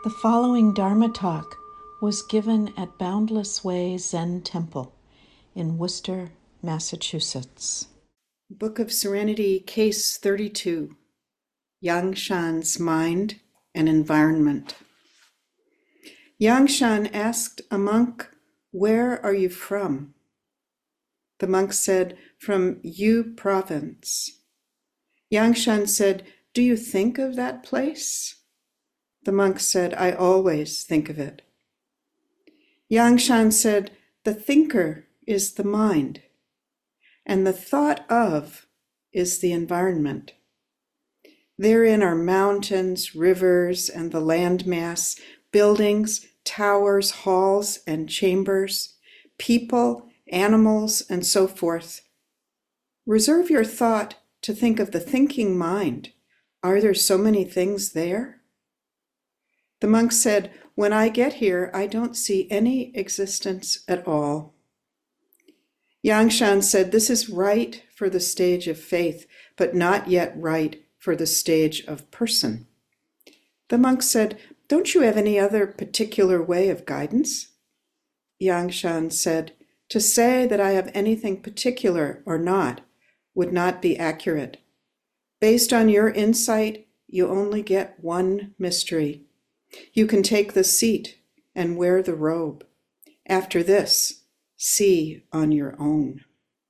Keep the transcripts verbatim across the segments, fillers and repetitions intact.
The following Dharma talk was given at Boundless Way Zen Temple in Worcester, Massachusetts. Book of Serenity, Case thirty-two, Yangshan's Mind and Environment. Yangshan asked a monk, "Where are you from?" The monk said, "From Yu province." Yangshan said, "Do you think of that place?" The monk said, "I always think of it." Yangshan said, "The thinker is the mind, and the thought of is the environment. Therein are mountains, rivers, and the landmass, buildings, towers, halls, and chambers, people, animals, and so forth. Reserve your thought to think of the thinking mind. Are there so many things there?" The monk said, "When I get here, I don't see any existence at all." Yangshan said, "This is right for the stage of faith, but not yet right for the stage of person." The monk said, "Don't you have any other particular way of guidance?" Yangshan said, "To say that I have anything particular or not would not be accurate. Based on your insight, you only get one mystery. You can take the seat and wear the robe. After this, see on your own."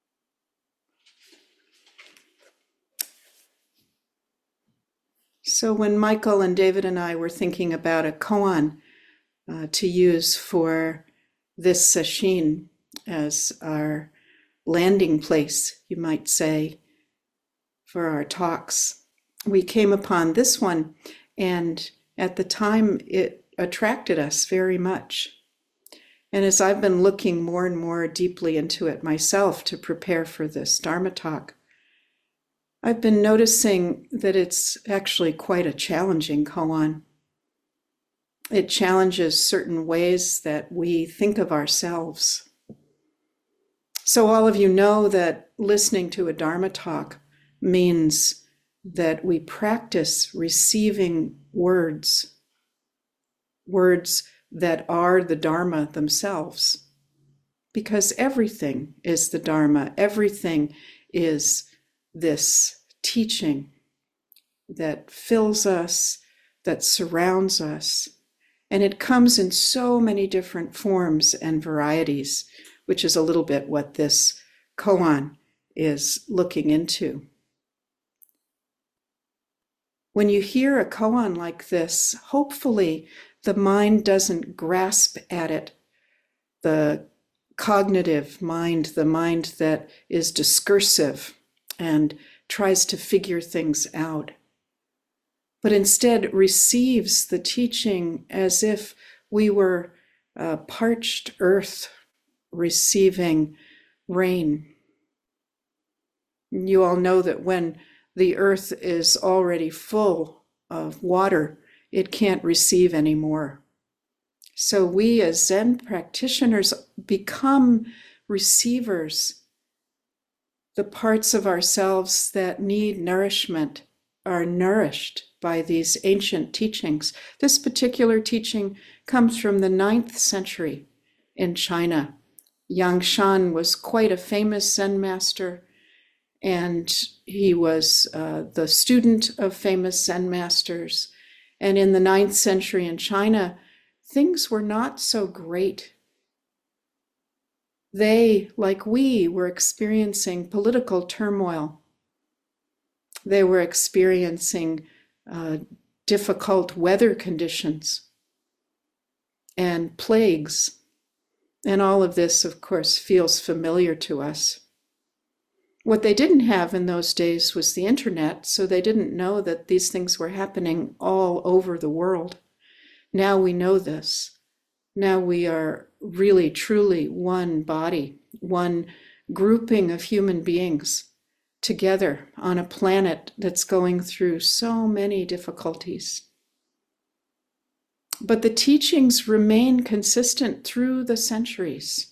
So when Michael and David and I were thinking about a koan uh, to use for this sesshin as our landing place, you might say, for our talks, we came upon this one, and at the time it attracted us very much. And as I've been looking more and more deeply into it myself to prepare for this Dharma talk, I've been noticing that it's actually quite a challenging koan. It challenges certain ways that we think of ourselves. So all of you know that listening to a Dharma talk means that we practice receiving words, words that are the Dharma themselves, because everything is the Dharma. Everything is this teaching that fills us, that surrounds us, and it comes in so many different forms and varieties, which is a little bit what this koan is looking into. When you hear a koan like this, hopefully the mind doesn't grasp at it, the cognitive mind, the mind that is discursive and tries to figure things out, but instead receives the teaching as if we were uh, parched earth receiving rain. You all know that when the earth is already full of water, it can't receive any more. So we as Zen practitioners become receivers. The parts of ourselves that need nourishment are nourished by these ancient teachings. This particular teaching comes from the ninth century in China. Yangshan was quite a famous Zen master, and he was uh, the student of famous Zen masters. And in the ninth century in China, things were not so great. They, like we, were experiencing political turmoil. They were experiencing uh, difficult weather conditions and plagues. And all of this, of course, feels familiar to us. What they didn't have in those days was the internet, so they didn't know that these things were happening all over the world. Now we know this. Now we are really, truly one body, one grouping of human beings together on a planet that's going through so many difficulties. But the teachings remain consistent through the centuries.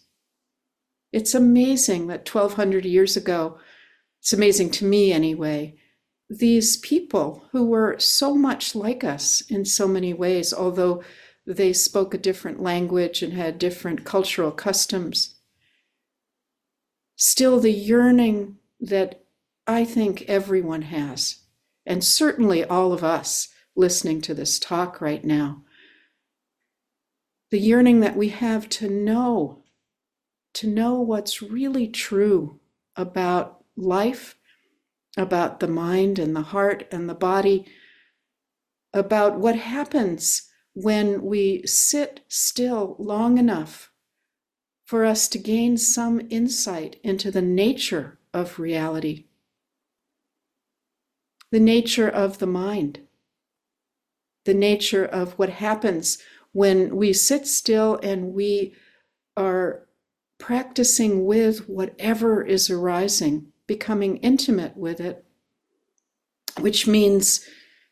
It's amazing that twelve hundred years ago, it's amazing to me anyway, these people who were so much like us in so many ways, although they spoke a different language and had different cultural customs. Still, the yearning that I think everyone has, and certainly all of us listening to this talk right now, the yearning that we have to know, to know what's really true about life, about the mind and the heart and the body, about what happens when we sit still long enough for us to gain some insight into the nature of reality, the nature of the mind, the nature of what happens when we sit still and we are practicing with whatever is arising, becoming intimate with it, which means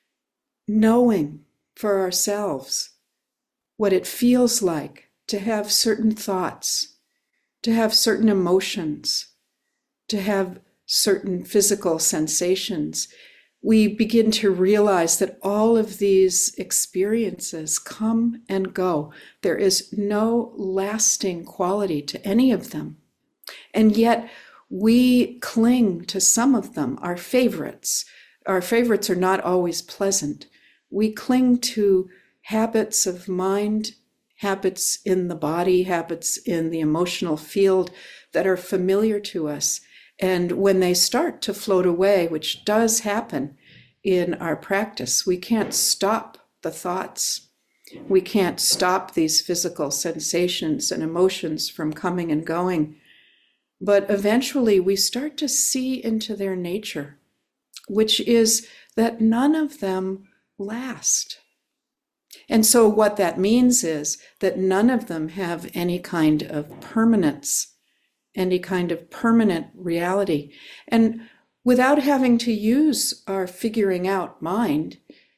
knowing for ourselves what it feels like to have certain thoughts, to have certain emotions, to have certain physical sensations. We begin to realize that all of these experiences come and go. There is no lasting quality to any of them. And yet we cling to some of them, our favorites. Our favorites are not always pleasant. We cling to habits of mind, habits in the body, habits in the emotional field that are familiar to us. And when they start to float away, which does happen in our practice, we can't stop the thoughts. We can't stop these physical sensations and emotions from coming and going. But eventually we start to see into their nature, which is that none of them last. And so what that means is that none of them have any kind of permanence, any kind of permanent reality. And without having to use our figuring out mind,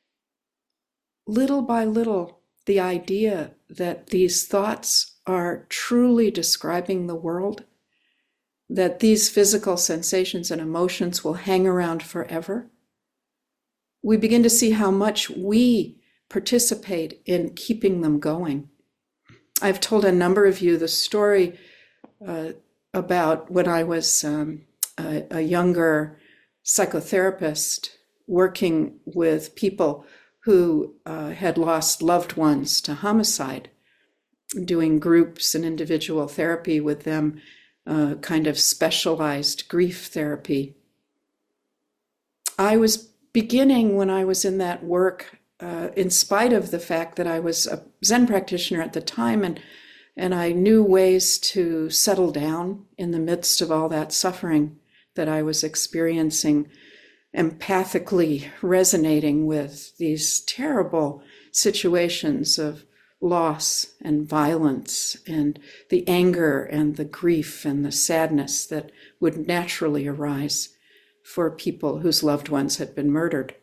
little by little, the idea that these thoughts are truly describing the world, that these physical sensations and emotions will hang around forever, we begin to see how much we participate in keeping them going. I've told a number of you the story uh, about when I was um, a, a younger psychotherapist working with people who uh, had lost loved ones to homicide, doing groups and individual therapy with them, uh, kind of specialized grief therapy. I was beginning when I was in that work, uh, in spite of the fact that I was a Zen practitioner at the time, and and I knew ways to settle down in the midst of all that suffering that I was experiencing, empathically resonating with these terrible situations of loss and violence and the anger and the grief and the sadness that would naturally arise for people whose loved ones had been murdered.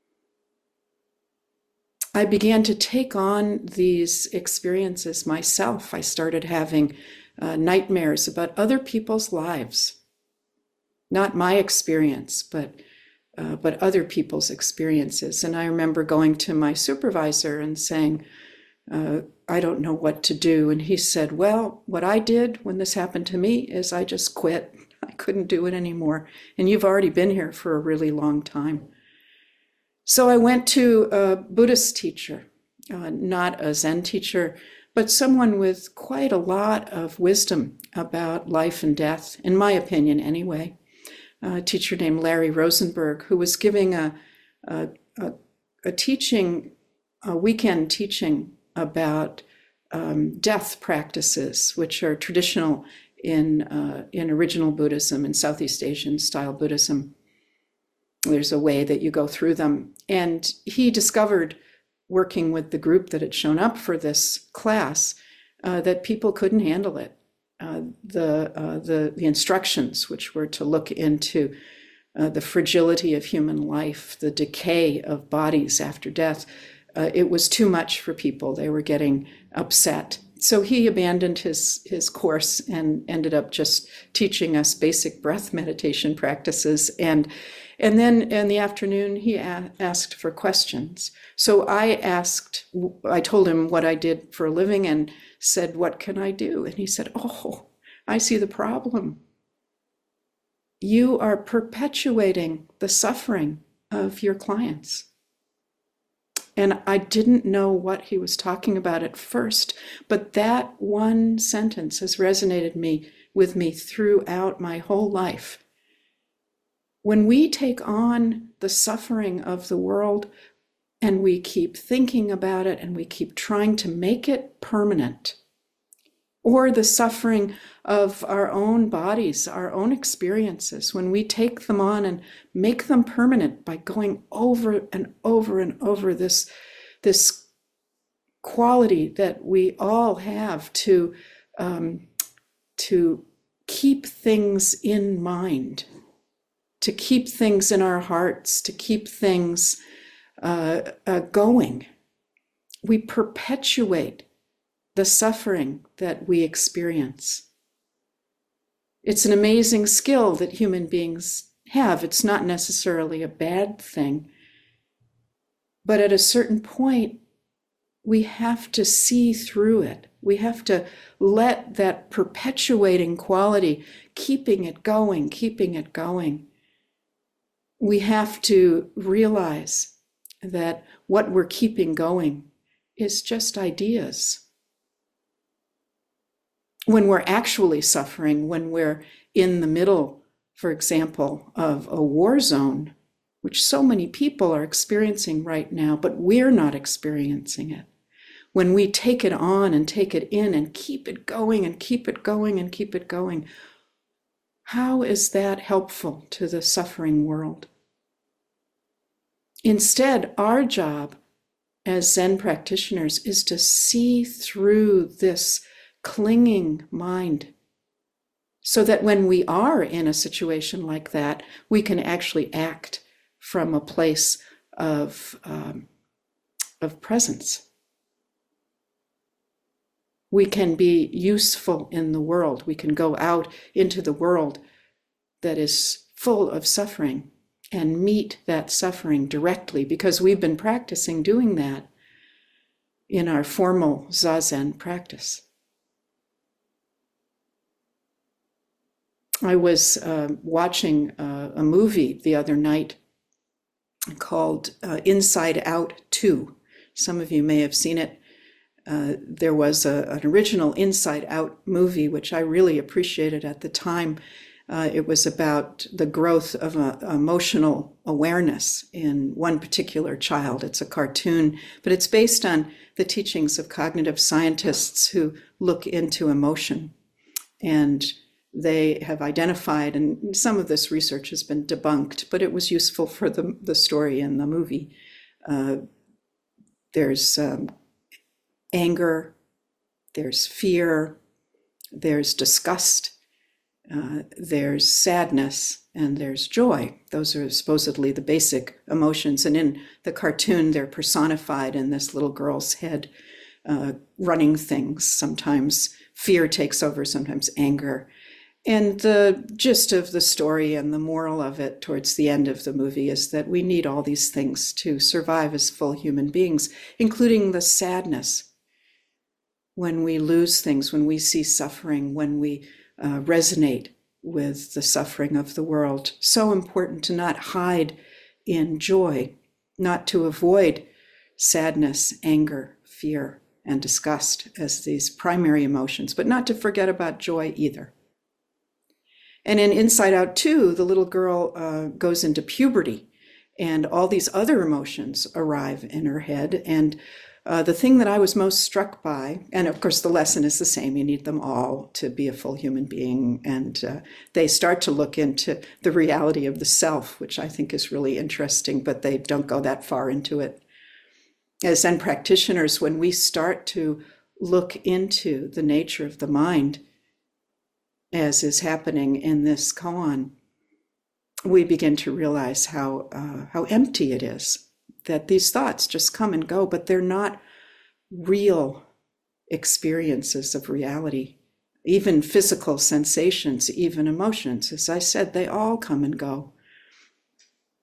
I began to take on these experiences myself. I started having uh, nightmares about other people's lives. Not my experience, but uh, but other people's experiences. And I remember going to my supervisor and saying, uh, I don't know what to do. And he said, well, what I did when this happened to me is I just quit. I couldn't do it anymore. And you've already been here for a really long time. So I went to a Buddhist teacher, uh, not a Zen teacher, but someone with quite a lot of wisdom about life and death, in my opinion anyway. A teacher named Larry Rosenberg, who was giving a, a, a, a teaching, a weekend teaching about um, death practices, which are traditional in uh, in original Buddhism and Southeast Asian style Buddhism. There's a way that you go through them. And he discovered, working with the group that had shown up for this class, uh, that people couldn't handle it. Uh, the, uh, the, the instructions, which were to look into uh, the fragility of human life, the decay of bodies after death, uh, it was too much for people. They were getting upset. So he abandoned his, his course and ended up just teaching us basic breath meditation practices. And And then in the afternoon, he a- asked for questions. So I asked, I told him what I did for a living and said, what can I do? And he said, oh, I see the problem. You are perpetuating the suffering of your clients. And I didn't know what he was talking about at first, but that one sentence has resonated me with me throughout my whole life. When we take on the suffering of the world and we keep thinking about it and we keep trying to make it permanent, or the suffering of our own bodies, our own experiences, when we take them on and make them permanent by going over and over and over this, this quality that we all have to, um, to keep things in mind, to keep things in our hearts, to keep things uh, uh, going. We perpetuate the suffering that we experience. It's an amazing skill that human beings have. It's not necessarily a bad thing. But at a certain point, we have to see through it. We have to let that perpetuating quality, keeping it going, keeping it going. We have to realize that what we're keeping going is just ideas. When we're actually suffering, when we're in the middle, for example, of a war zone, which so many people are experiencing right now, but we're not experiencing it. When we take it on and take it in and keep it going and keep it going and keep it going, how is that helpful to the suffering world? Instead, our job as Zen practitioners is to see through this clinging mind so that when we are in a situation like that, we can actually act from a place of, um, of presence. We can be useful in the world. We can go out into the world that is full of suffering and meet that suffering directly, because we've been practicing doing that in our formal Zazen practice. I was uh, watching uh, a movie the other night called uh, Inside Out two. Some of you may have seen it. Uh, there was a, an original Inside Out movie, which I really appreciated at the time. Uh, it was about the growth of a, emotional awareness in one particular child. It's a cartoon, but it's based on the teachings of cognitive scientists who look into emotion. And they have identified, and some of this research has been debunked, but it was useful for the, the story in the movie. Uh, there's um, anger, there's fear, there's disgust, uh, there's sadness, and there's joy. Those are supposedly the basic emotions. And in the cartoon, they're personified in this little girl's head, uh, running things. Sometimes fear takes over, sometimes anger. And the gist of the story and the moral of it towards the end of the movie is that we need all these things to survive as full human beings, including the sadness. When we lose things, when we see suffering, when we uh, resonate with the suffering of the world. So important to not hide in joy, not to avoid sadness, anger, fear, and disgust as these primary emotions, but not to forget about joy either. And in Inside Out two, the little girl uh, goes into puberty, and all these other emotions arrive in her head. And uh, the thing that I was most struck by, and of course the lesson is the same, you need them all to be a full human being, and uh, they start to look into the reality of the self, which I think is really interesting, but they don't go that far into it. As Zen practitioners, when we start to look into the nature of the mind, as is happening in this koan, we begin to realize how uh, how empty it is, that these thoughts just come and go, but they're not real experiences of reality. Even physical sensations, even emotions, as I said, they all come and go.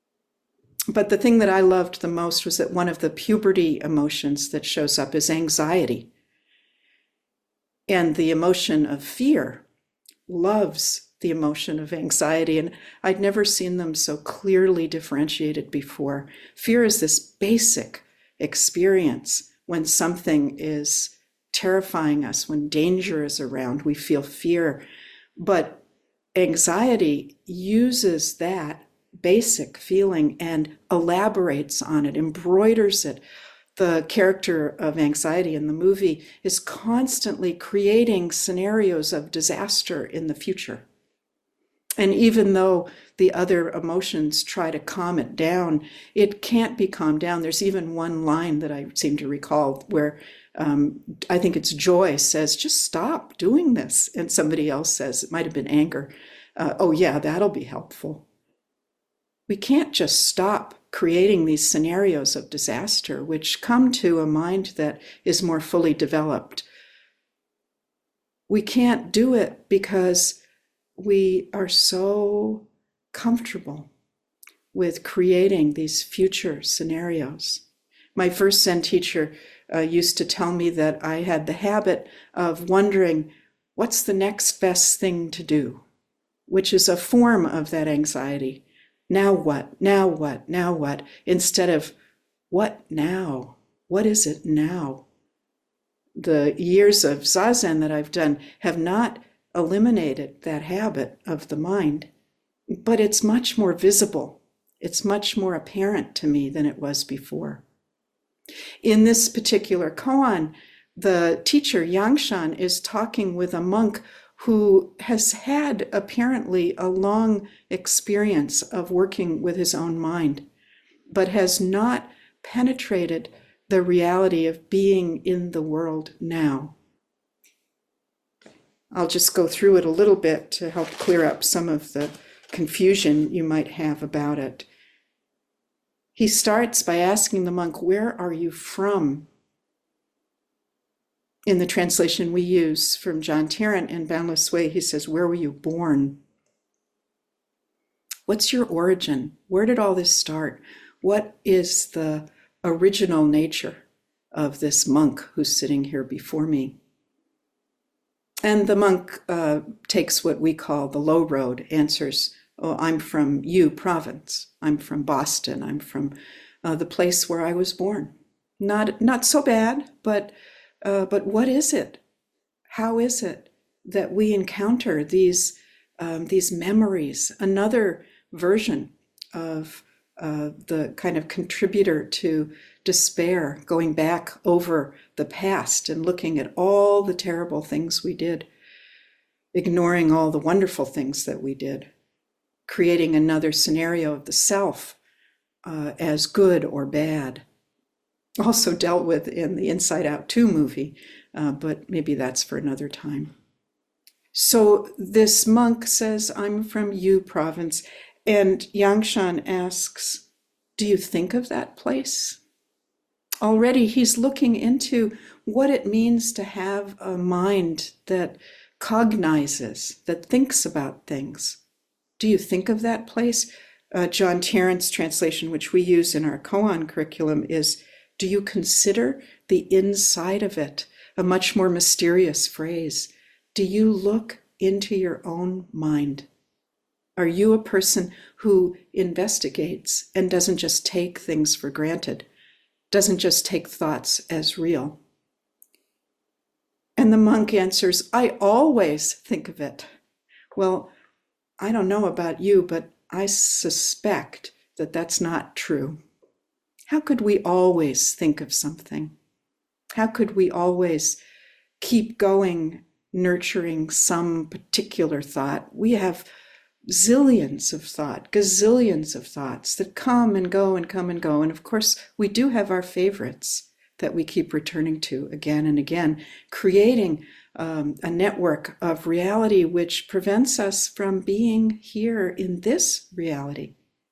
But the thing that I loved the most was that one of the puberty emotions that shows up is anxiety. And the emotion of fear loves the emotion of anxiety. And I'd never seen them so clearly differentiated before. Fear is this basic experience when something is terrifying us, when danger is around, we feel fear. But anxiety uses that basic feeling and elaborates on it, embroiders it. The character of anxiety in the movie is constantly creating scenarios of disaster in the future. And even though the other emotions try to calm it down, it can't be calmed down. There's even one line that I seem to recall where um, I think it's Joy says, just stop doing this. And somebody else says, it might have been anger, uh, oh yeah, that'll be helpful. We can't just stop creating these scenarios of disaster, which come to a mind that is more fully developed. We can't do it because we are so comfortable with creating these future scenarios. My first Zen teacher uh, used to tell me that I had the habit of wondering, what's the next best thing to do? Which is a form of that anxiety. Now what? Now what? Now what? Instead of, what now? What is it now? The years of Zazen that I've done have not eliminated that habit of the mind, but it's much more visible. It's much more apparent to me than it was before. In this particular koan, the teacher, Yangshan, is talking with a monk who has had apparently a long experience of working with his own mind, but has not penetrated the reality of being in the world now. I'll just go through it a little bit to help clear up some of the confusion you might have about it. He starts by asking the monk, where are you from? In the translation we use from John Tarrant in Boundless Way, he says, where were you born? What's your origin? Where did all this start? What is the original nature of this monk who's sitting here before me? And the monk uh, takes what we call the low road, answers, oh, I'm from Yu province. I'm from Boston. I'm from uh, the place where I was born. Not, not so bad, but Uh, but what is it? How is it that we encounter these, um, these memories, another version of uh, the kind of contributor to despair, going back over the past and looking at all the terrible things we did, ignoring all the wonderful things that we did, creating another scenario of the self uh, as good or bad. Also dealt with in the Inside Out two movie, uh, but maybe that's for another time. So this monk says, I'm from Yu province, and Yangshan asks, do you think of that place? Already he's looking into what it means to have a mind that cognizes, that thinks about things. Do you think of that place? Uh, John Tarrant's translation, which we use in our koan curriculum, is, do you consider the inside of it? A much more mysterious phrase. Do you look into your own mind? Are you a person who investigates and doesn't just take things for granted, doesn't just take thoughts as real? And the monk answers, I always think of it. Well, I don't know about you, but I suspect that that's not true. How could we always think of something? How could we always keep going, nurturing some particular thought? We have zillions of thought, gazillions of thoughts that come and go and come and go. And of course, we do have our favorites that we keep returning to again and again, creating um, a network of reality which prevents us from being here in this reality,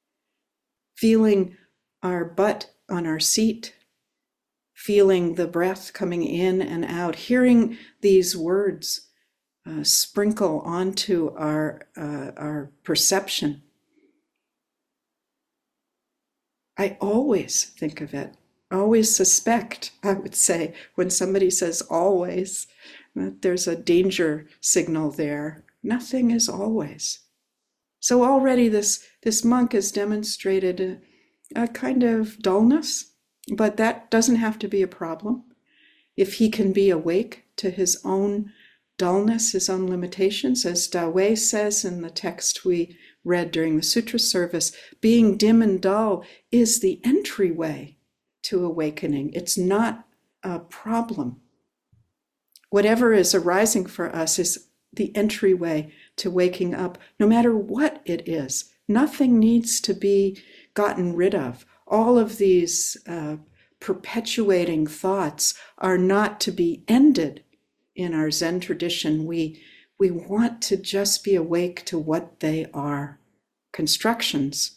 feeling our butt on our seat, feeling the breath coming in and out, hearing these words uh, sprinkle onto our, uh, our perception. I always think of it, always suspect, I would say, when somebody says always, that there's a danger signal there. Nothing is always. So already this, this monk has demonstrated a, a kind of dullness, but that doesn't have to be a problem. If he can be awake to his own dullness, his own limitations, as Dawei says in the text we read during the sutra service, being dim and dull is the entryway to awakening. It's not a problem. Whatever is arising for us is the entryway to waking up, no matter what it is. Nothing needs to be gotten rid of. All of these uh, perpetuating thoughts are not to be ended. In our Zen tradition, we we want to just be awake to what they are, constructions.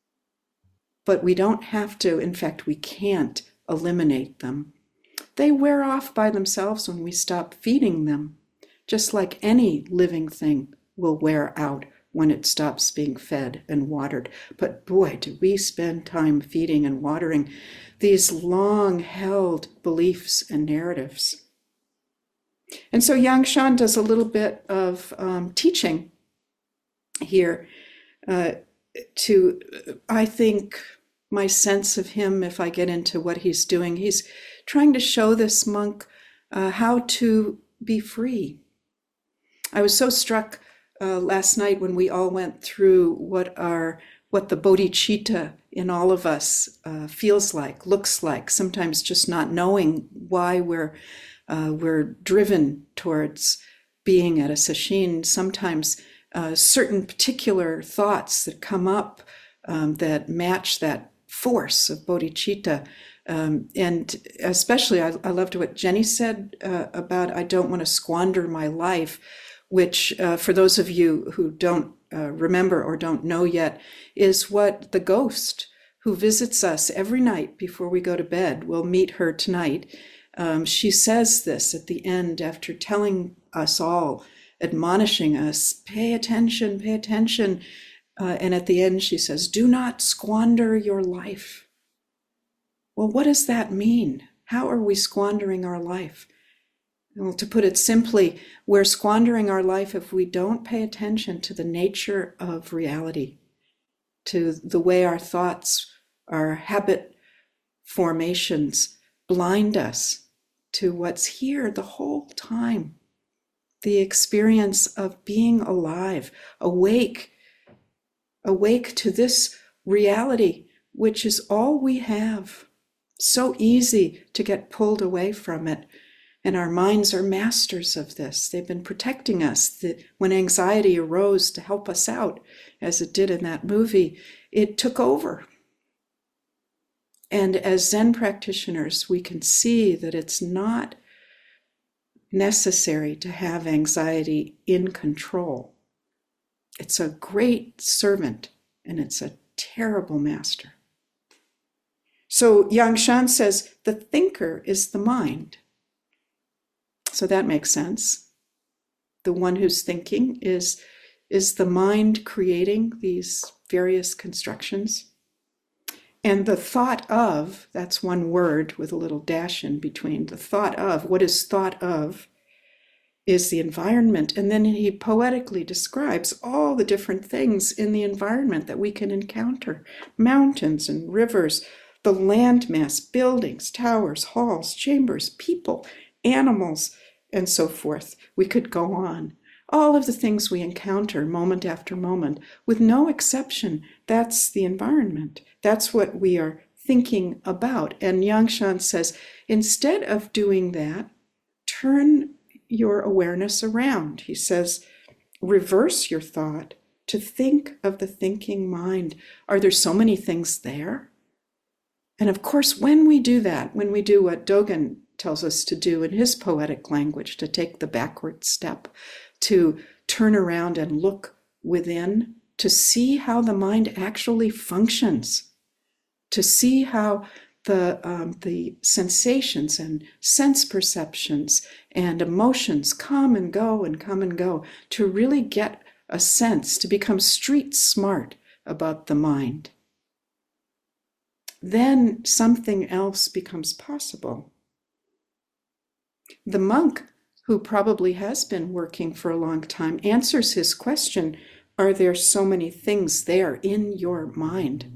But we don't have to, in fact, we can't eliminate them. They wear off by themselves when we stop feeding them, just like any living thing will wear out when it stops being fed and watered. But boy, do we spend time feeding and watering these long-held beliefs and narratives. And so Yangshan does a little bit of um, teaching here uh, to, I think, my sense of him, if I get into what he's doing, he's trying to show this monk uh, how to be free. I was so struck uh, last night when we all went through what our what the bodhicitta in all of us uh, feels like, looks like, sometimes just not knowing why we're Uh, we're driven towards being at a sesshin. Sometimes uh, certain particular thoughts that come up um, that match that force of bodhicitta. Um, and especially, I, I loved what Jenny said uh, about I don't want to squander my life, which uh, for those of you who don't uh, remember or don't know yet, is what the ghost who visits us every night before we go to bed, we'll meet her tonight. Um, she says this at the end after telling us all, admonishing us, pay attention, pay attention. Uh, and at the end she says, do not squander your life. Well, what does that mean? How are we squandering our life? Well, to put it simply, we're squandering our life if we don't pay attention to the nature of reality, to the way our thoughts, our habit formations blind us to what's here the whole time. The experience of being alive, awake, awake to this reality, which is all we have. So easy to get pulled away from it. And our minds are masters of this. They've been protecting us. The, when anxiety arose to help us out, as it did in that movie, it took over. And as Zen practitioners, we can see that it's not necessary to have anxiety in control. It's a great servant, and it's a terrible master. So Yangshan says the thinker is the mind. So that makes sense. The one who's thinking is, is the mind creating these various constructions. And the thought of, that's one word with a little dash in between, the thought of, what is thought of, is the environment. And then he poetically describes all the different things in the environment that we can encounter. Mountains and rivers, the landmass, buildings, towers, halls, chambers, people, animals, and so forth. We could go on. All of the things we encounter moment after moment, with no exception, that's the environment. That's what we are thinking about. And Yangshan says, instead of doing that, turn your awareness around. He says, reverse your thought to think of the thinking mind. Are there so many things there? And of course, when we do that, when we do what Dogen tells us to do in his poetic language, to take the backward step, to turn around and look within, to see how the mind actually functions, to see how the, um, the sensations and sense perceptions and emotions come and go and come and go, to really get a sense, to become street smart about the mind. then something else becomes possible. The monk, who probably has been working for a long time, answers his question, are there so many things there in your mind?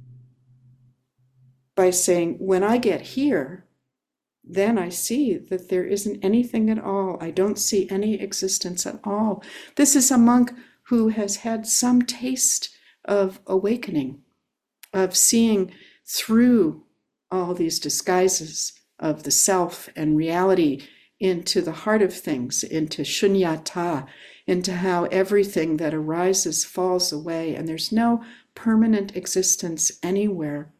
By saying, when I get here, then I see that there isn't anything at all. I don't see any existence at all. This is a monk who has had some taste of awakening, of seeing through all these disguises of the self and reality into the heart of things, into shunyata, into how everything that arises falls away and there's no permanent existence anywhere.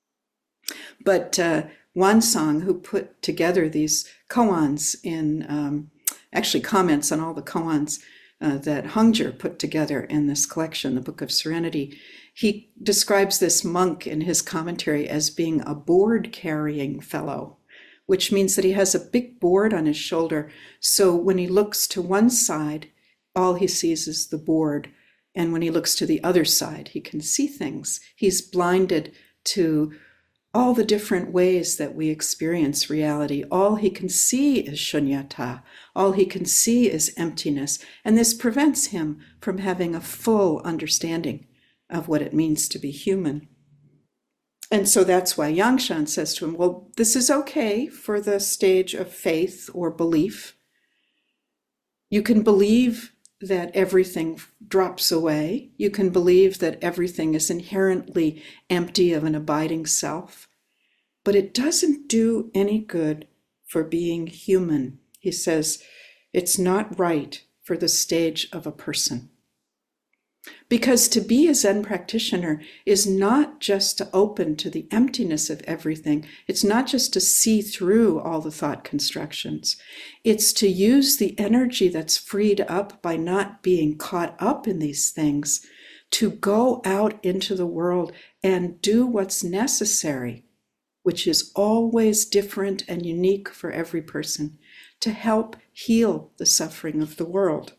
But uh, Wansong, who put together these koans in, um, actually comments on all the koans uh, that Hongzhi put together in this collection, the Book of Serenity, he describes this monk in his commentary as being a board-carrying fellow, which means that he has a big board on his shoulder. So when he looks to one side, all he sees is the board. And when he looks to the other side, he can see things. He's blinded to all the different ways that we experience reality. All he can see is shunyata. All he can see is emptiness. And this prevents him from having a full understanding of what it means to be human. And so that's why Yangshan says to him, well, this is okay for the stage of faith or belief. You can believe that everything drops away. You can believe that everything is inherently empty of an abiding self. But it doesn't do any good for being human. He says, it's not right for the stage of a person. Because to be a Zen practitioner is not just to open to the emptiness of everything. It's not just to see through all the thought constructions. It's to use the energy that's freed up by not being caught up in these things to go out into the world and do what's necessary, which is always different and unique for every person, to help heal the suffering of the world.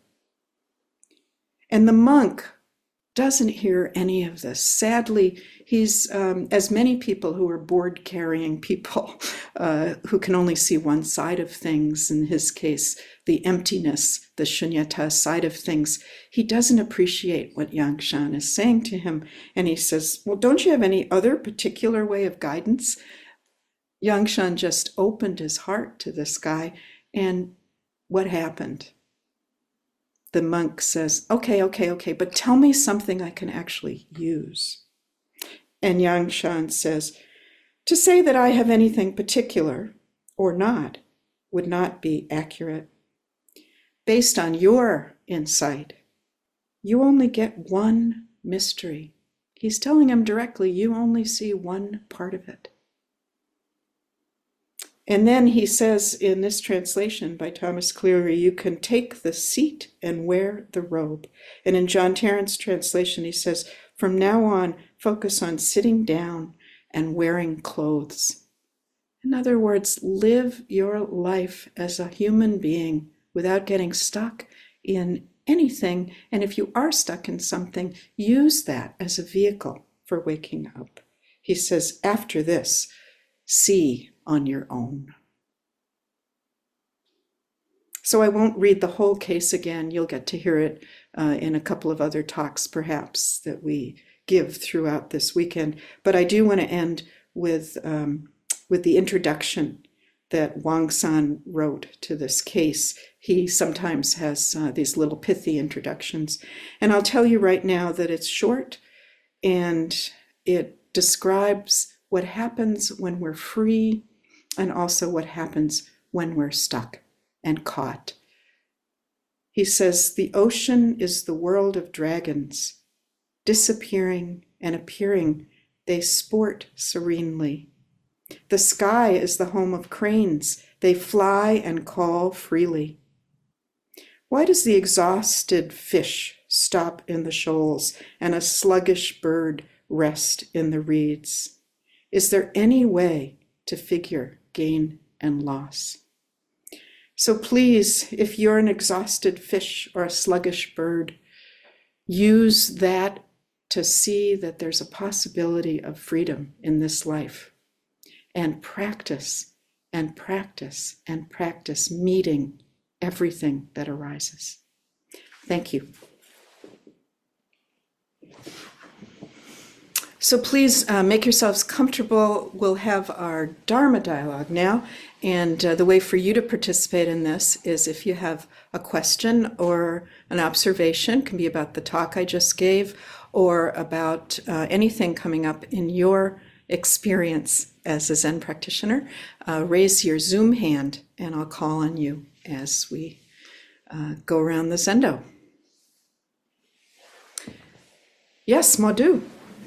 And the monk doesn't hear any of this. Sadly, he's, um, as many people who are board-carrying people uh, who can only see one side of things, in his case, the emptiness, the shunyata side of things, he doesn't appreciate what Yangshan is saying to him. And he says, well, don't you have any other particular way of guidance? Yangshan just opened his heart to this guy, and what happened? The monk says, okay, okay, okay, but tell me something I can actually use. And Yangshan says, to say that I have anything particular or not would not be accurate. Based on your insight, you only get one mystery. He's telling him directly, you only see one part of it. And then he says in this translation by Thomas Cleary, you can take the seat and wear the robe. And in John Tarrant's translation, he says, from now on, focus on sitting down and wearing clothes. In other words, live your life as a human being without getting stuck in anything. And if you are stuck in something, use that as a vehicle for waking up. He says, after this, see on your own. So I won't read the whole case again. You'll get to hear it uh, in a couple of other talks, perhaps, that we give throughout this weekend. But I do want to end with, um, with the introduction that Wangsan wrote to this case. He sometimes has uh, these little pithy introductions. And I'll tell you right now that it's short and it describes what happens when we're free and also what happens when we're stuck and caught. He says, the ocean is the world of dragons. Disappearing and appearing, they sport serenely. The sky is the home of cranes. They fly and call freely. Why does the exhausted fish stop in the shoals and a sluggish bird rest in the reeds? Is there any way to figure gain and loss? So please, if you're an exhausted fish or a sluggish bird, use that to see that there's a possibility of freedom in this life, and practice and practice and practice meeting everything that arises. Thank you. So please uh, make yourselves comfortable. We'll have our Dharma dialogue now. And uh, the way for you to participate in this is if you have a question or an observation, it can be about the talk I just gave or about uh, anything coming up in your experience as a Zen practitioner, uh, raise your Zoom hand and I'll call on you as we uh, go around the Zendo. Yes, Madhu.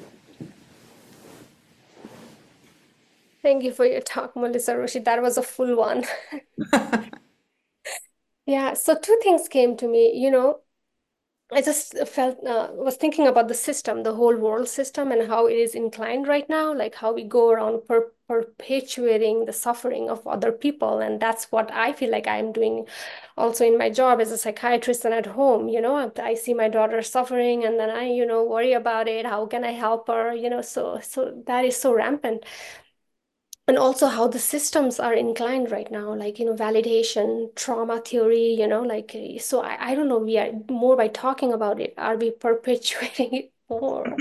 Thank you for your talk, Melissa Roshi. That was a full one. Yeah, so two things came to me. You know, I just felt, uh, was thinking about the system, the whole world system, and how it is inclined right now, like how we go around per perpetuating the suffering of other people. And that's what I feel like I'm doing also in my job as a psychiatrist and at home. You know, I see my daughter suffering and then I, you know, worry about it. How can I help her? You know, so so that is so rampant. And also how the systems are inclined right now, like, you know, validation, trauma theory, you know, like, uh, so I, I don't know, we are more by talking about it, are we perpetuating it more?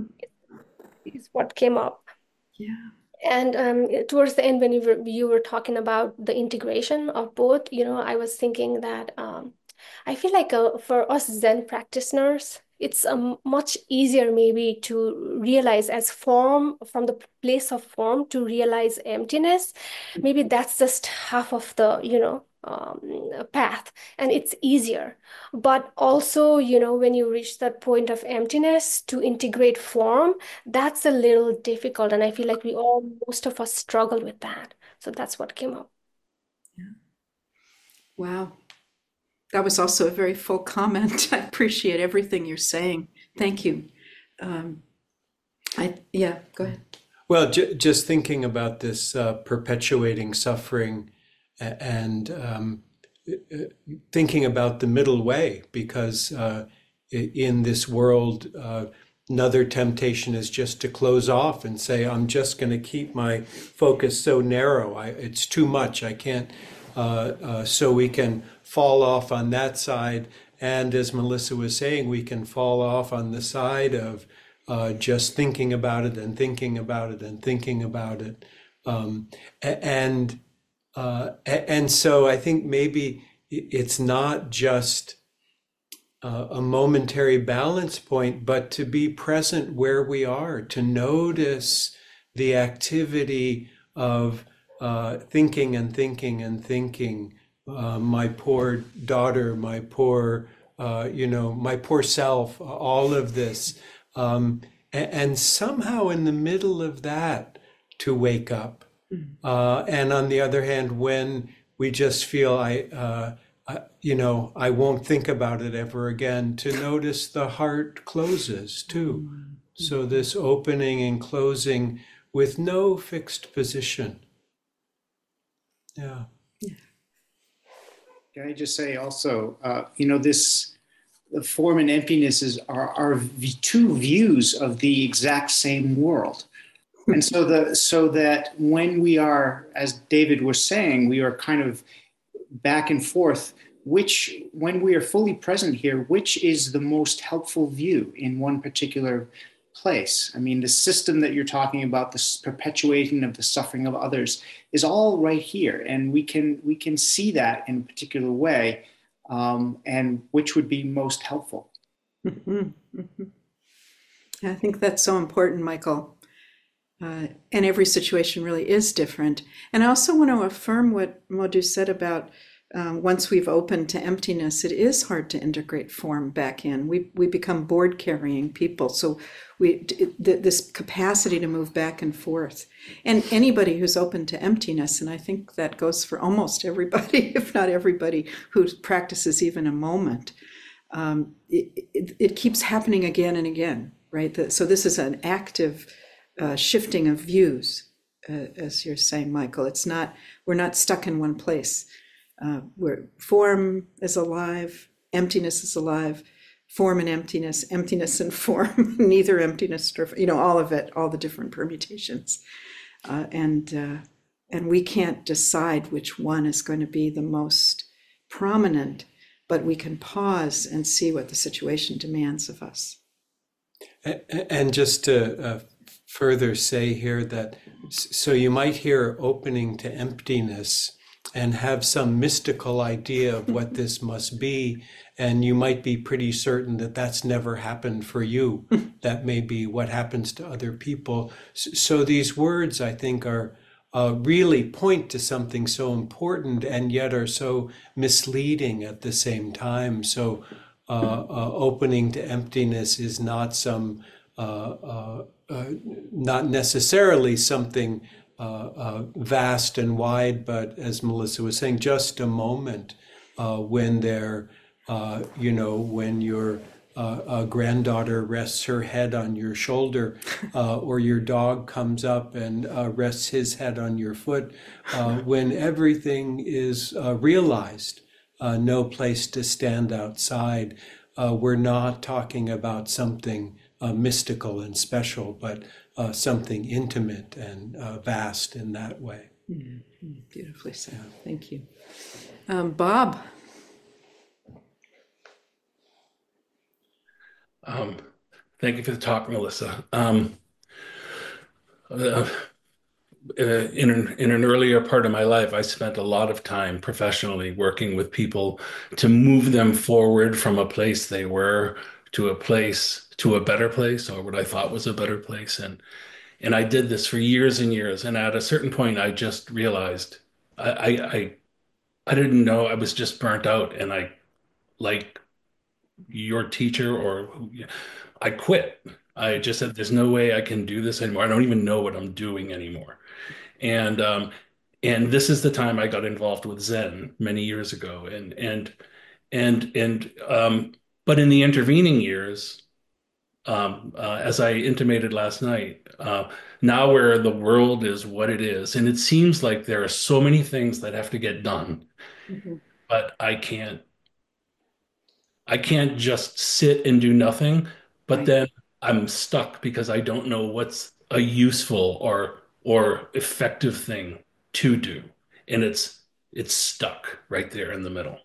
Is what came up. Yeah. And um, towards the end, when you were you were talking about the integration of both, you know, I was thinking that um, I feel like uh, for us Zen practitioners, it's um, much easier maybe to realize as form from the place of form to realize emptiness. Maybe that's just half of the, you know, um, path, and it's easier. But also, you know, when you reach that point of emptiness to integrate form, that's a little difficult. And I feel like we all, most of us struggle with that. So that's what came up. Yeah. Wow. That was also a very full comment. I appreciate everything you're saying. Thank you. Um, I yeah, go ahead. Well, j- just thinking about this uh, perpetuating suffering a- and um, uh, thinking about the middle way, because uh, i- in this world, uh, another temptation is just to close off and say, I'm just going to keep my focus so narrow. I, it's too much. I can't. Uh, uh, so we can fall off on that side. And as Melissa was saying, we can fall off on the side of uh, just thinking about it and thinking about it and thinking about it. Um, and uh, and so I think maybe it's not just uh, a momentary balance point, but to be present where we are, to notice the activity of uh, thinking and thinking and thinking. Uh, my poor daughter, my poor, uh, you know, my poor self, all of this. Um, and, and somehow in the middle of that, to wake up. Uh, and on the other hand, when we just feel I, uh, I, you know, I won't think about it ever again, to notice the heart closes too. So this opening and closing with no fixed position. Yeah. Can I just say also, uh, you know, this the form and emptiness is are, are v- two views of the exact same world. And so the so that when we are, as David was saying, we are kind of back and forth, which when we are fully present here, which is the most helpful view in one particular place? I mean, the system that you're talking about, this perpetuating of the suffering of others, is all right here, and we can we can see that in a particular way, um, and which would be most helpful. Mhm, mhm. I think that's so important, Michael. Uh, and every situation really is different. And I also want to affirm what Madhu said about um, once we've opened to emptiness, it is hard to integrate form back in. We we become board carrying people, so we th- this capacity to move back and forth. And anybody who's open to emptiness, and I think that goes for almost everybody, if not everybody, who practices even a moment. Um, it, it, it keeps happening again and again, right? The, so this is an active uh, shifting of views, uh, as you're saying, Michael. It's not, we're not stuck in one place. Uh, where form is alive, emptiness is alive, form and emptiness, emptiness and form, neither emptiness or, you know, all of it, all the different permutations. Uh, and uh, and we can't decide which one is going to be the most prominent, but we can pause and see what the situation demands of us. And just to uh, further say here that, so you might hear opening to emptiness and have some mystical idea of what this must be, and you might be pretty certain that that's never happened for you. That may be what happens to other people. So these words, I think, are uh, really point to something so important and yet are so misleading at the same time. So uh, uh, opening to emptiness is not some, uh, uh, uh, not necessarily something Uh, uh, vast and wide, but as Melissa was saying, just a moment uh, when they're, uh, you know, when your uh, uh, granddaughter rests her head on your shoulder, uh, or your dog comes up and uh, rests his head on your foot, uh, when everything is uh, realized, uh, no place to stand outside. Uh, we're not talking about something uh, mystical and special, but Uh, something intimate and uh, vast in that way. Mm-hmm. Beautifully said. Yeah. Thank you. Um, Bob. Um, thank you for the talk, Melissa. Um, uh, uh, in, an, in an earlier part of my life, I spent a lot of time professionally working with people to move them forward from a place they were to a place, to a better place, or what I thought was a better place. And And I did this for years and years. And at a certain point, I just realized I, I, I, I didn't know, I was just burnt out. And I, like your teacher, or I quit. I just said, there's no way I can do this anymore. I don't even know what I'm doing anymore. And, um, and this is the time I got involved with Zen many years ago. And, and, and, and, um, but in the intervening years, Um, uh, as I intimated last night, uh, now where the world is what it is, and it seems like there are so many things that have to get done, Mm-hmm. but I can't, I can't just sit and do nothing, but Right. then I'm stuck because I don't know what's a useful or or effective thing to do, and it's it's stuck right there in the middle.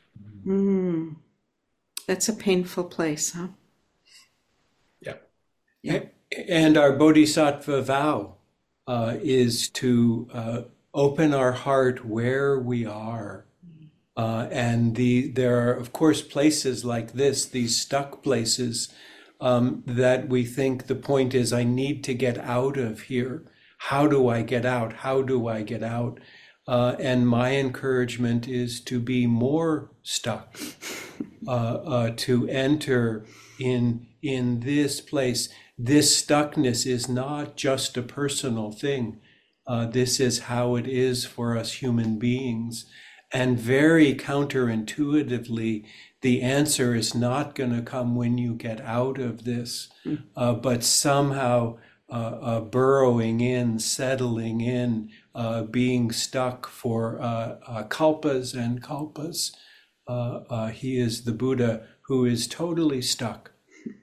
Mm. That's a painful place, huh? Yeah. Yeah. And our bodhisattva vow uh, is to uh, open our heart where we are. Uh, and the there are, of course, places like this, these stuck places, um, that we think the point is, I need to get out of here. How do I get out? How do I get out? Uh, and my encouragement is to be more stuck, uh, uh, to enter in in this place. This stuckness is not just a personal thing. Uh, this is how it is for us human beings. And very counterintuitively, the answer is not going to come when you get out of this, uh, but somehow uh, uh, burrowing in, settling in, uh, being stuck for uh, uh, kalpas and kalpas. Uh, uh, he is the Buddha who is totally stuck.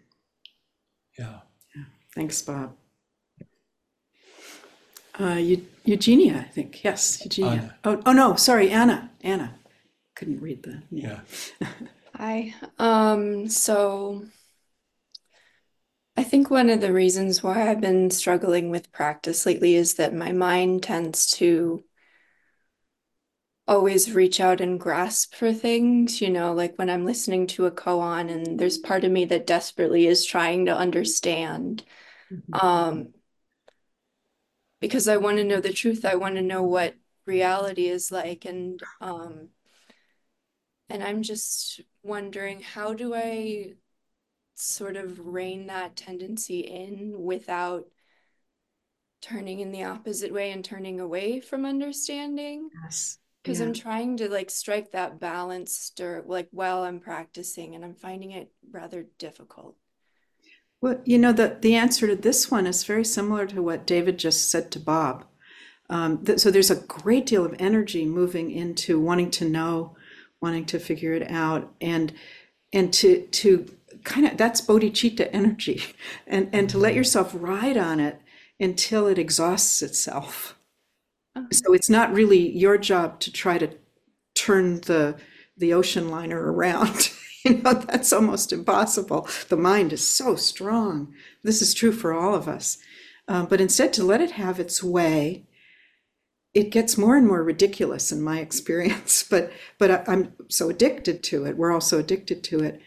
Yeah. Yeah. Thanks, Bob. Uh, Eugenia, I think. Yes, Eugenia. Anna. Oh, oh no, sorry, Anna. Anna. Couldn't read the name. Yeah. Hi. Um, so I think one of the reasons why I've been struggling with practice lately is that my mind tends to always reach out and grasp for things, you know, like when I'm listening to a koan and there's part of me that desperately is trying to understand. Mm-hmm. Um, because I want to know the truth. I want to know what reality is like. And um, and I'm just wondering, how do I sort of rein that tendency in without turning in the opposite way and turning away from understanding? Yes. Because Yeah. I'm trying to like strike that balance or like while I'm practicing, and I'm finding it rather difficult. Well, you know, the, the answer to this one is very similar to what David just said to Bob. Um, th- so there's a great deal of energy moving into wanting to know, wanting to figure it out, and and to to kind of, that's bodhicitta energy. And, and to let yourself ride on it until it exhausts itself. So it's not really your job to try to turn the the ocean liner around. You know, that's almost impossible. The mind is so strong. This is true for all of us. Um, but instead, to let it have its way, it gets more and more ridiculous in my experience. But but I, I'm so addicted to it. We're also addicted to it.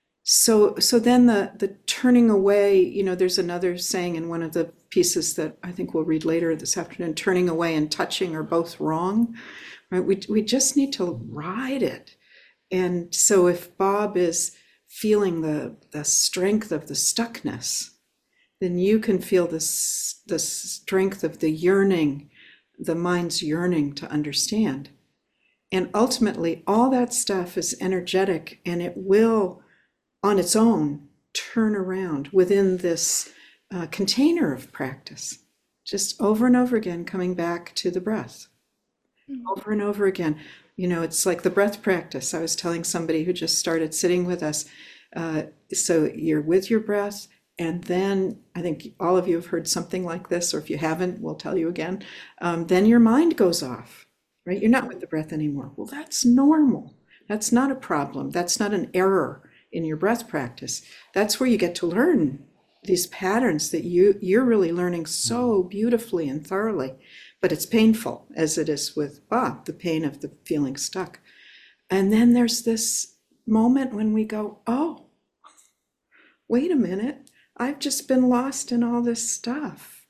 So so then the the turning away, you know, there's another saying in one of the pieces that I think we'll read later this afternoon, turning away and touching are both wrong, right? We we just need to ride it. And so if Bob is feeling the the strength of the stuckness, then you can feel this the strength of the yearning, the mind's yearning to understand. And ultimately, all that stuff is energetic, and it will on its own turn around within this uh, container of practice, just over and over again, coming back to the breath, mm-hmm. over and over again. You know, it's like the breath practice. I was telling somebody who just started sitting with us. Uh, so you're with your breath, and then I think all of you have heard something like this, or if you haven't, we'll tell you again. Um, then your mind goes off, right? You're not with the breath anymore. Well, that's normal. That's not a problem. That's not an error in your breath practice. That's where you get to learn these patterns that you you're really learning so beautifully and thoroughly. But it's painful, as it is with Bob, the pain of the feeling stuck. And then there's this moment when we go, oh, wait a minute, I've just been lost in all this stuff.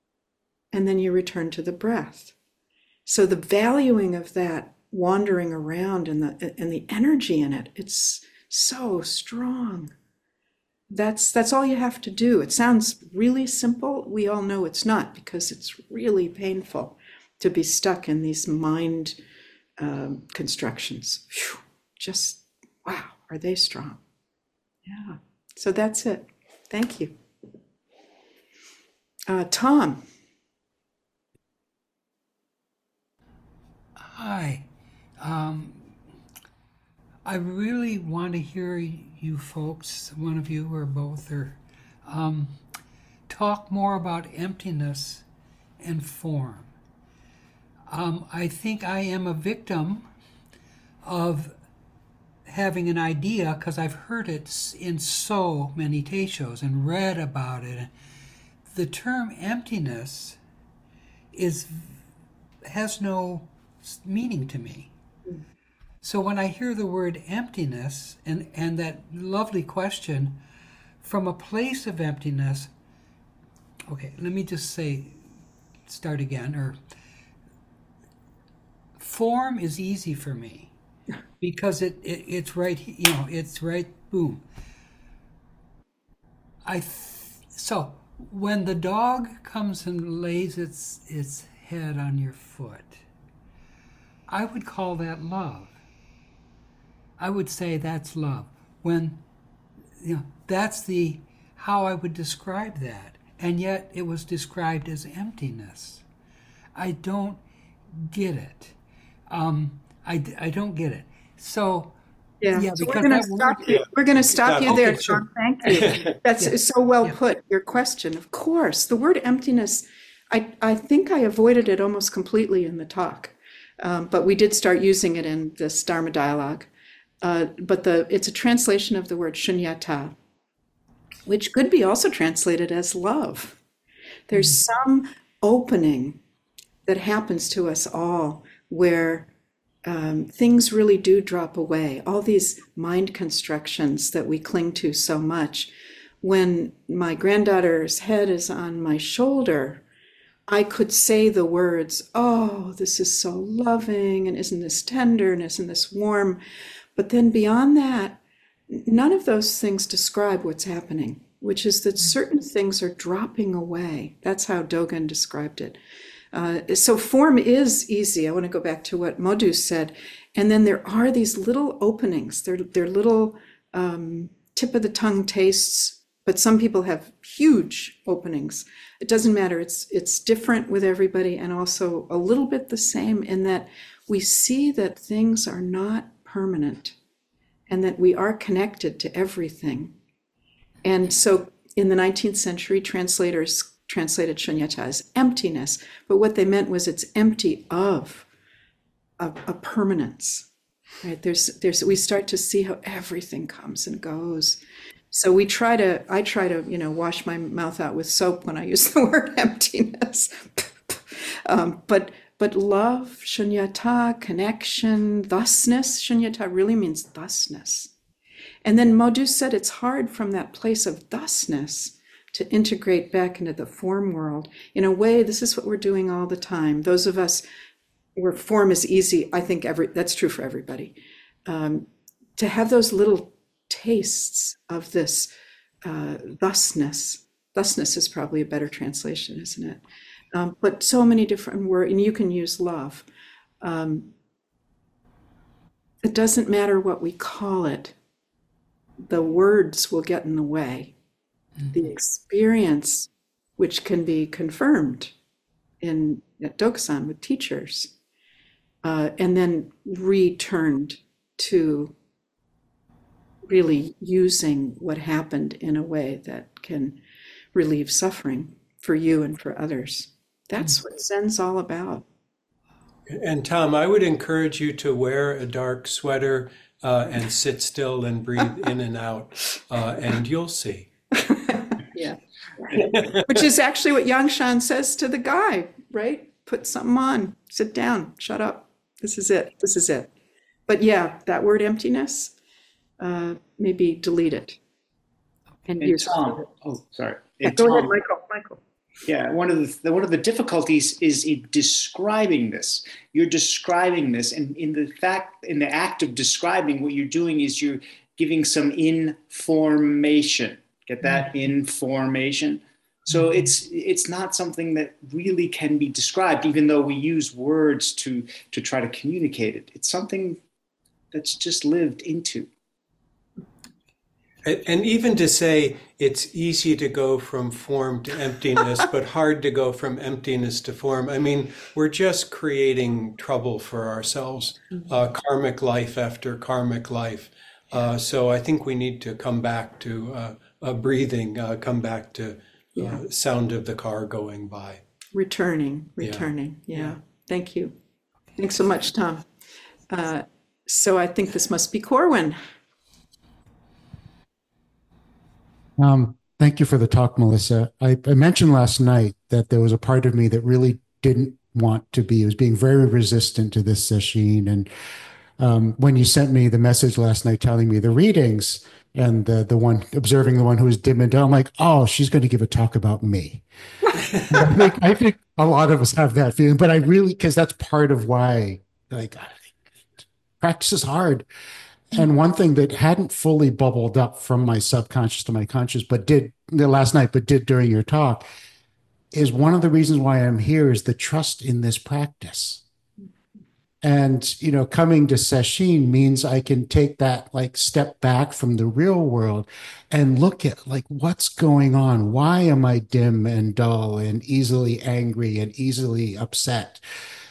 And then you return to the breath. So the valuing of that wandering around and the and the energy in it, it's so strong. That's that's all you have to do. It sounds really simple. We all know it's not, because it's really painful to be stuck in these mind um, constructions. Whew, just, wow, are they strong? Yeah. So that's it. Thank you. Uh, Tom. Hi. Um, I really want to hear you folks, one of you or both, or um, talk more about emptiness and form. Um, I think I am a victim of having an idea, because I've heard it in so many teishos and read about it. The term emptiness is has no meaning to me. So when I hear the word emptiness and, and that lovely question, from a place of emptiness, okay, let me just say, start again, or form is easy for me because it, it it's right, you know, it's right, boom. I th- so when the dog comes and lays its its head on your foot, I would call that love. I would say that's love. When, you know, that's the, how I would describe that. And yet it was described as emptiness. I don't get it. Um, I, I don't get it. So, yeah, yeah so because we're going that to stop word, you. We're going to stop you okay, there, sure. Tom. Thank you. That's Yeah. so well Yeah. put, your question. Of course, the word emptiness, I, I think I avoided it almost completely in the talk. Um, but we did start using it in this Dharma dialogue. Uh, but the it's a translation of the word shunyata, which could be also translated as love. There's mm-hmm. some opening that happens to us all where um, things really do drop away. All these mind constructions that we cling to so much. When my granddaughter's head is on my shoulder, I could say the words, oh, this is so loving, and isn't this tender, and isn't this warm? But then beyond that, none of those things describe what's happening, which is that certain things are dropping away. That's how Dogen described it. Uh, so form is easy. I want to go back to what Madhu said. And then there are these little openings. They're, they're little um, tip of the tongue tastes, but some people have huge openings. It doesn't matter. It's, it's different with everybody, and also a little bit the same in that we see that things are not permanent and that we are connected to everything. And so in the nineteenth century, translators translated shunyata as emptiness, but what they meant was it's empty of a, a permanence, right? There's, there's, we start to see how everything comes and goes. So we try to, I try to, you know, wash my mouth out with soap when I use the word emptiness. um, but, but love, shunyata, connection, thusness, shunyata really means thusness. And then Madhu said it's hard from that place of thusness to integrate back into the form world. In a way, this is what we're doing all the time. Those of us where form is easy, I think every that's true for everybody. Um, to have those little tastes of this uh, thusness. Thusness is probably a better translation, isn't it? Um, but so many different words, and you can use love. Um, it doesn't matter what we call it. The words will get in the way. The experience, which can be confirmed in at Dokusan with teachers, uh, and then returned to really using what happened in a way that can relieve suffering for you and for others. That's what Zen's all about. And Tom, I would encourage you to wear a dark sweater uh, and sit still and breathe in and out, uh, and you'll see. Yeah. Which is actually what Yangshan says to the guy, right? Put something on, sit down, shut up. This is it. This is it. But yeah, that word emptiness, uh, maybe delete it. And, And use Tom, oh, sorry. Yeah, And go Tom, ahead, Michael. Michael. Yeah, one of the one of the difficulties is in describing this. You're describing this, and in the fact, in the act of describing, what you're doing is you're giving some information. Get that? Information. So it's it's not something that really can be described, even though we use words to to try to communicate it. It's something that's just lived into. And and even to say it's easy to go from form to emptiness, but hard to go from emptiness to form. I mean, we're just creating trouble for ourselves, uh, karmic life after karmic life. Uh, so I think we need to come back to uh, uh, breathing, uh, come back to uh, Yeah. sound of the car going by. Returning, Yeah. returning. Yeah. Yeah. Thank you. Thanks so much, Tom. Uh, so I think this must be Corwin. Um, thank you for the talk, Melissa. I, I mentioned last night that there was a part of me that really didn't want to be, it was being very resistant to this sesshin. And um, when you sent me the message last night telling me the readings and the, the one observing the one who was dim and dull, I'm like, oh, she's going to give a talk about me. I think, I think a lot of us have that feeling, but I really, because that's part of why, like, practice is hard. And one thing that hadn't fully bubbled up from my subconscious to my conscious, but did last night, but did during your talk, is one of the reasons why I'm here is the trust in this practice. And, you know, coming to sesshin means I can take that like step back from the real world and look at like what's going on. Why am I dim and dull and easily angry and easily upset?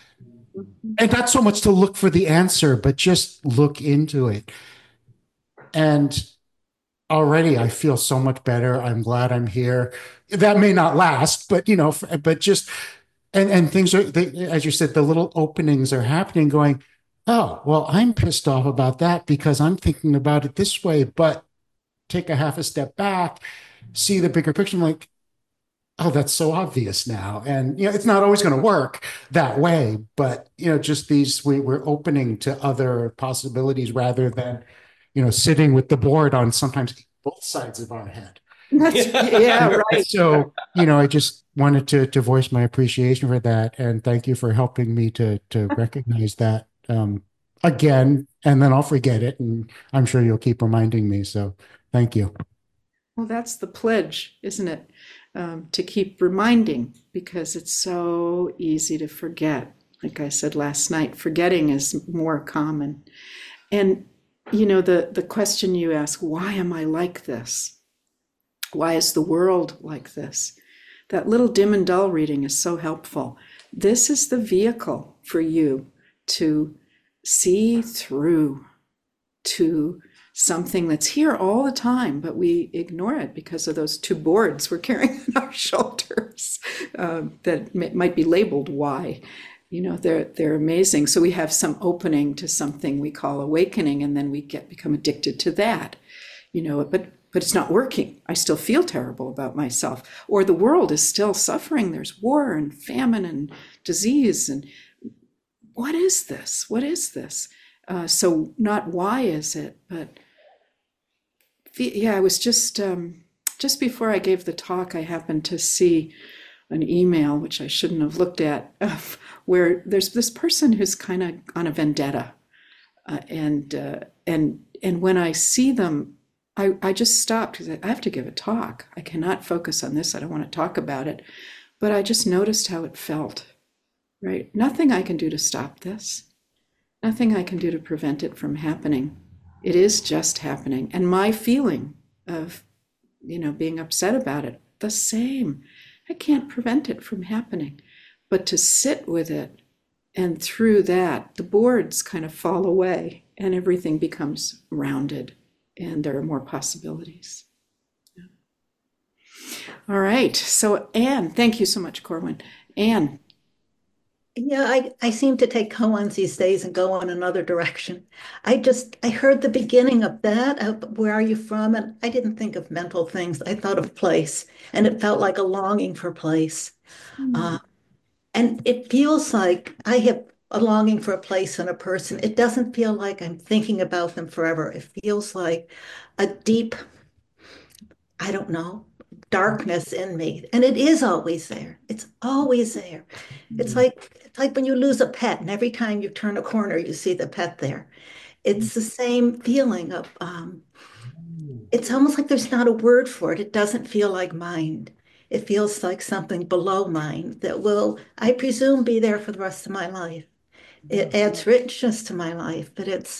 And not so much to look for the answer, but just look into it. And already I feel so much better. I'm glad I'm here. That may not last, but, you know, but just, and, and things are, they, as you said, the little openings are happening going, oh, well, I'm pissed off about that because I'm thinking about it this way, but take a half a step back, see the bigger picture. I'm like, oh, that's so obvious now. And, you know, it's not always going to work that way, but, you know, just these, we, we're opening to other possibilities rather than, you know, sitting with the board on sometimes both sides of our head. That's, yeah, right. So, you know, I just wanted to, to voice my appreciation for that. And thank you for helping me to, to recognize that um, again, and then I'll forget it. And I'm sure you'll keep reminding me. So thank you. Well, that's the pledge, isn't it? Um, to keep reminding, because it's so easy to forget. Like I said last night, forgetting is more common. And, you know, the, the question you ask, why am I like this? Why is the world like this? That little dim and dull reading is so helpful. This is the vehicle for you to see through, to something that's here all the time, but we ignore it because of those two boards we're carrying on our shoulders uh, that may, might be labeled why. You know, they're they're amazing. So we have some opening to something we call awakening, and then we get become addicted to that. You know, but but it's not working. I still feel terrible about myself, or the world is still suffering. There's war and famine and disease, and what is this? What is this? Uh, so not why is it, but yeah, I was just um, just before I gave the talk, I happened to see an email, which I shouldn't have looked at, uh, where there's this person who's kind of on a vendetta, uh, and uh, and and when I see them, I I just stopped because I have to give a talk. I cannot focus on this. I don't want to talk about it, but I just noticed how it felt. Right, nothing I can do to stop this. Nothing I can do to prevent it from happening. It is just happening. And my feeling of, you know, being upset about it, the same. I can't prevent it from happening. But to sit with it, and through that, the boards kind of fall away and everything becomes rounded and there are more possibilities. Yeah. All right. So Anne, thank you so much, Corwin. Anne. Yeah, I, I seem to take koans these days and go on another direction. I just, I heard the beginning of that, of where are you from? And I didn't think of mental things. I thought of place, and it felt like a longing for place. Mm. Uh, and it feels like I have a longing for a place and a person. It doesn't feel like I'm thinking about them forever. It feels like a deep, I don't know, darkness in me, and it is always there. It's always there. It's like it's like when you lose a pet, and every time you turn a corner, you see the pet there. It's the same feeling of. Um, it's almost like there's not a word for it. It doesn't feel like mind. It feels like something below mind that will, I presume, be there for the rest of my life. It adds richness to my life, but it's.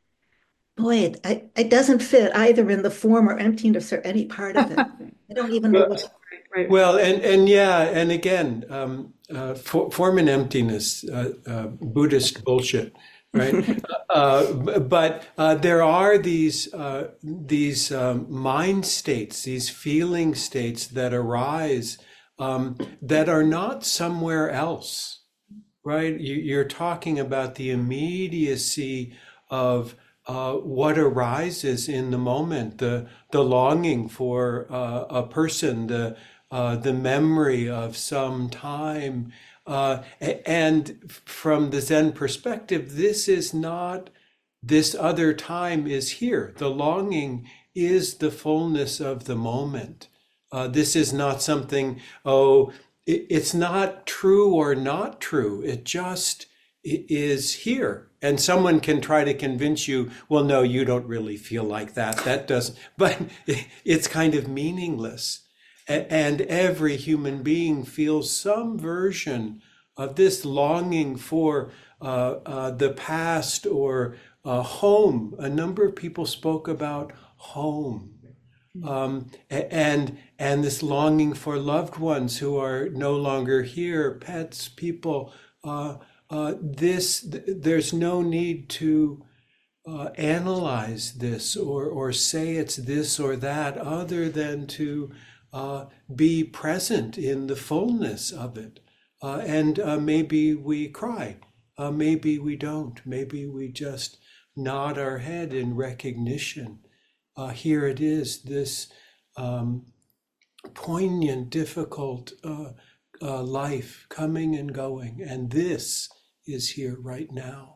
Boy, it, it, it doesn't fit either in the form or emptiness or any part of it. I don't even know well, what. Right. Well, and and yeah, and again, um, uh, for, form and emptiness, uh, uh, Buddhist bullshit, right? uh, but uh, there are these uh, these um, mind states, these feeling states that arise um, that are not somewhere else, right? You, you're talking about the immediacy of. Uh, what arises in the moment, the the longing for uh, a person, the uh, the memory of some time, uh, and from the Zen perspective, this is not this other time is here. The longing is the fullness of the moment. Uh, this is not something. Oh, it, it's not true or not true. It just it is here. And someone can try to convince you, well, no, you don't really feel like that. That doesn't, but it's kind of meaningless. And every human being feels some version of this longing for uh, uh, the past or uh, home. A number of people spoke about home. Um, and and this longing for loved ones who are no longer here, pets, people, uh, Uh, this, th- there's no need to uh, analyze this or, or say it's this or that, other than to uh, be present in the fullness of it. Uh, and uh, maybe we cry, uh, maybe we don't, maybe we just nod our head in recognition. Uh, here it is, this um, poignant, difficult uh, uh, life coming and going, and this is here right now.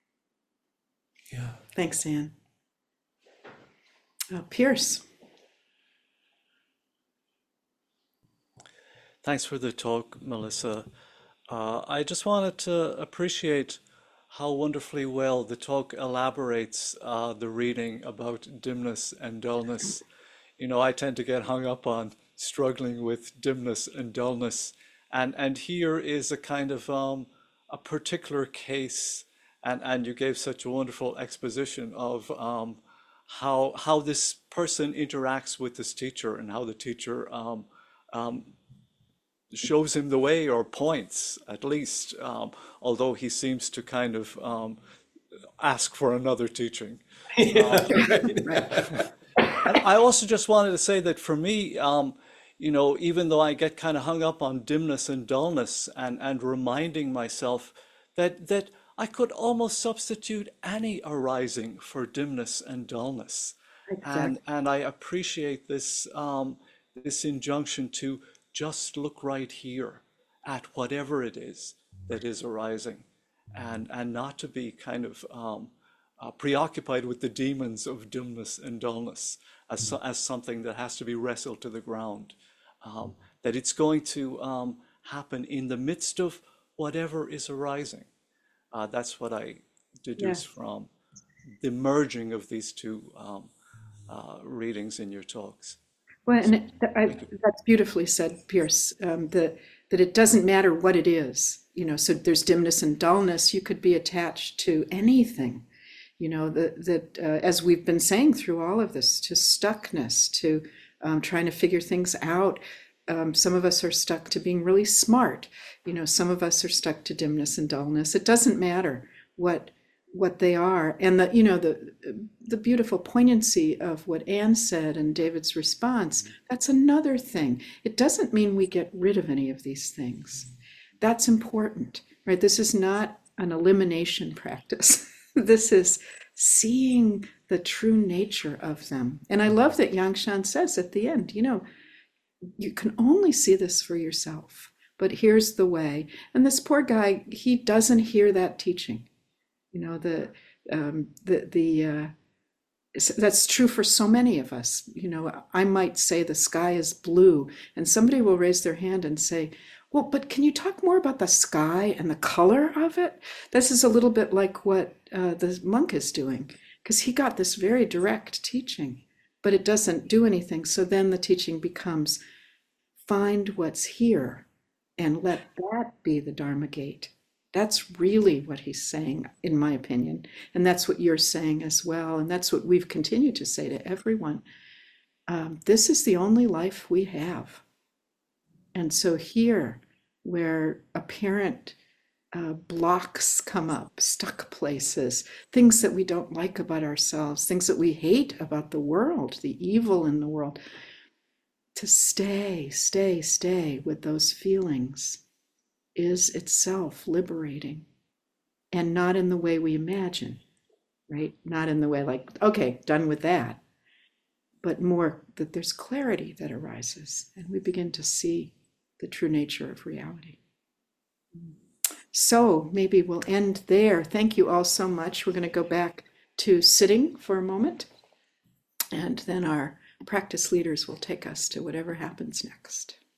Yeah. Thanks, Anne. Uh, Pierce. Thanks for the talk, Melissa. Uh, I just wanted to appreciate how wonderfully well the talk elaborates uh, the reading about dimness and dullness. You know, I tend to get hung up on struggling with dimness and dullness, and and here is a kind of um, a particular case, and, and you gave such a wonderful exposition of um, how how this person interacts with this teacher and how the teacher um, um, shows him the way, or points at least, um, although he seems to kind of um, ask for another teaching. Yeah, Um, right. and I also just wanted to say that for me, um, you know, even though I get kind of hung up on dimness and dullness, and and reminding myself that that I could almost substitute any arising for dimness and dullness, and Exactly. and I appreciate this um, this injunction to just look right here at whatever it is that is arising, and and not to be kind of um, uh, preoccupied with the demons of dimness and dullness as so- as something that has to be wrestled to the ground. Um, that it's going to um, happen in the midst of whatever is arising. Uh, that's what I deduce Yes. from the merging of these two um, uh, readings in your talks. Well, and So, it, I, thank you. that's beautifully said, Pierce, um, that, that it doesn't matter what it is. You know, so there's dimness and dullness. You could be attached to anything, you know, that, that uh, as we've been saying through all of this, to stuckness, to um, trying to figure things out. Um, some of us are stuck to being really smart. You know, some of us are stuck to dimness and dullness. It doesn't matter what what they are. And the, you know, the the beautiful poignancy of what Anne said and David's response, that's another thing. It doesn't mean we get rid of any of these things. That's important, right? This is not an elimination practice. This is seeing the true nature of them. And I love that Yangshan says at the end, you know, you can only see this for yourself, but here's the way. And this poor guy, he doesn't hear that teaching. You know, the um, the the uh, that's true for so many of us. You know, I might say the sky is blue, and somebody will raise their hand and say, well, but can you talk more about the sky and the color of it? This is a little bit like what uh, the monk is doing, because he got this very direct teaching, but it doesn't do anything. So then the teaching becomes, find what's here and let that be the Dharma gate. That's really what he's saying, in my opinion. And that's what you're saying as well. And that's what we've continued to say to everyone. Um, this is the only life we have. And so here, where apparent uh, blocks come up, stuck places, things that we don't like about ourselves, things that we hate about the world, the evil in the world, to stay, stay, stay with those feelings is itself liberating, and not in the way we imagine, right? Not in the way like, okay, done with that, but more that there's clarity that arises and we begin to see the true nature of reality. So maybe we'll end there. Thank you all so much. We're going to go back to sitting for a moment, and then our practice leaders will take us to whatever happens next.